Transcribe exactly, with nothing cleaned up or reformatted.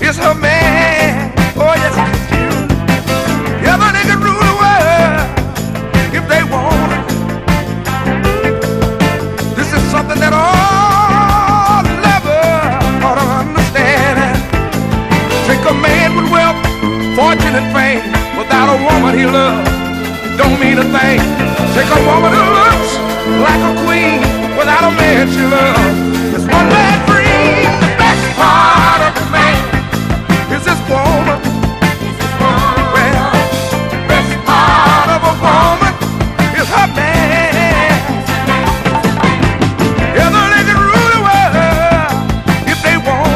is her man. Oh, yes, it is you. Yeah, but they can rule the world if they want it. This is something that all lovers ought to understand. Take a man with wealth, fortune, and fame. Without a woman he loves, it don't mean a thing. Take a woman who looks like a queen. Without a man she loves, it's one bad